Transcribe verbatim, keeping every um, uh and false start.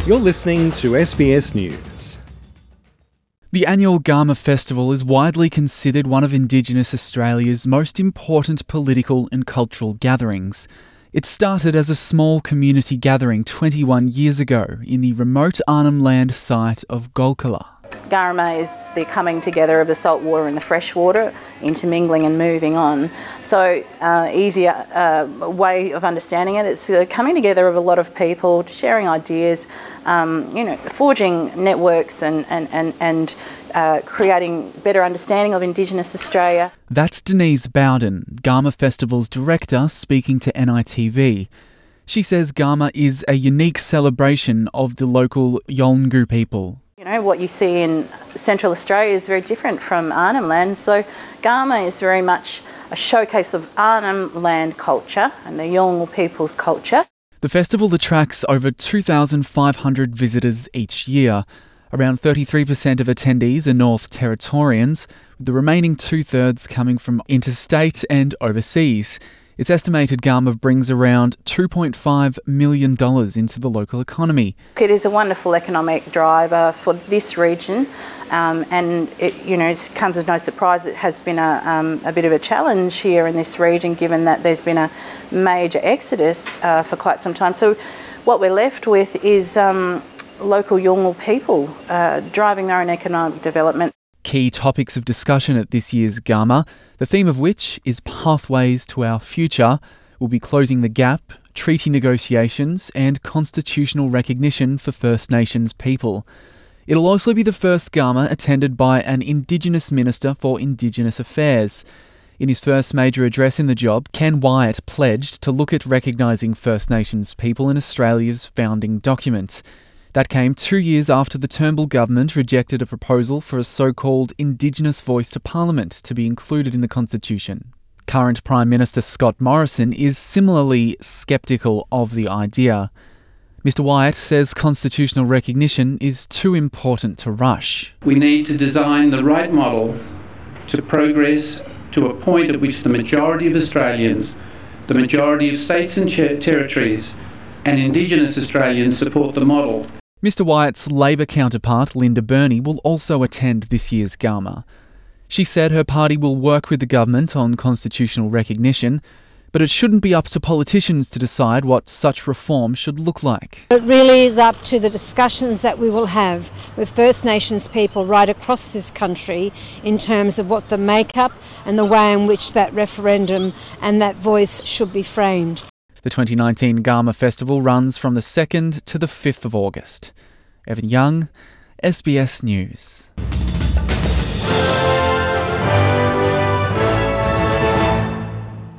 You're listening to S B S News. The annual Garma Festival is widely considered one of Indigenous Australia's most important political and cultural gatherings. It started as a small community gathering twenty-one years ago in the remote Arnhem Land site of Golkala. Garma is the coming together of the salt water and the fresh water, intermingling and moving on. So, uh, easier uh, way of understanding it. It's the coming together of a lot of people, sharing ideas, um, you know, forging networks and and and, and uh, creating better understanding of Indigenous Australia. That's Denise Bowden, Garma Festival's director, speaking to N I T V. She says Garma is a unique celebration of the local Yolngu people. You know, what you see in Central Australia is very different from Arnhem Land. So Garma is very much a showcase of Arnhem Land culture and the Yolngu people's culture. The festival attracts over two thousand five hundred visitors each year. Around thirty-three percent of attendees are North Territorians, with the remaining two-thirds coming from interstate and overseas. It's estimated Garma brings around two point five million dollars into the local economy. It is a wonderful economic driver for this region, um, and it, you know, it comes as no surprise it has been a, um, a bit of a challenge here in this region, given that there's been a major exodus uh, for quite some time. So what we're left with is um, local Yolngu people uh, driving their own economic development. Key topics of discussion at this year's Garma, the theme of which is Pathways to Our Future, will be closing the gap, treaty negotiations and constitutional recognition for First Nations people. It'll also be the first Garma attended by an Indigenous Minister for Indigenous Affairs. In his first major address in the job, Ken Wyatt pledged to look at recognising First Nations people in Australia's founding document. That came two years after the Turnbull government rejected a proposal for a so-called Indigenous voice to Parliament to be included in the Constitution. Current Prime Minister Scott Morrison is similarly sceptical of the idea. Mister Wyatt says constitutional recognition is too important to rush. We need to design the right model to progress to a point at which the majority of Australians, the majority of states and territories, and Indigenous Australians support the model. Mister Wyatt's Labor counterpart, Linda Burney, will also attend this year's Garma. She said her party will work with the government on constitutional recognition, but it shouldn't be up to politicians to decide what such reform should look like. It really is up to the discussions that we will have with First Nations people right across this country in terms of what the makeup and the way in which that referendum and that voice should be framed. The twenty nineteen Garma Festival runs from the second to the fifth of August. Evan Young, S B S News.